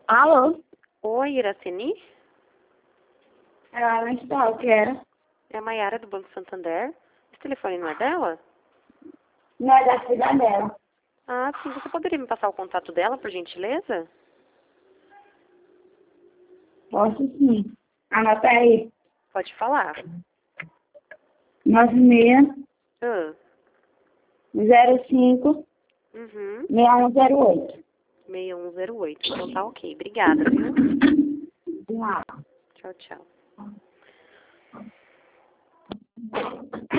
Alô? Oi, Iraceni? Ela não está, o que era? É a Maiara do Banco Santander. Esse telefone não é dela? Não é da filha dela. Ah, sim. Você poderia me passar o contato dela, por gentileza? Posso sim. Anota aí. Pode falar. 96 Ah, 05 uhum. 6108. 6108. Então tá ok. Obrigada, viu? De nada. Tchau, tchau.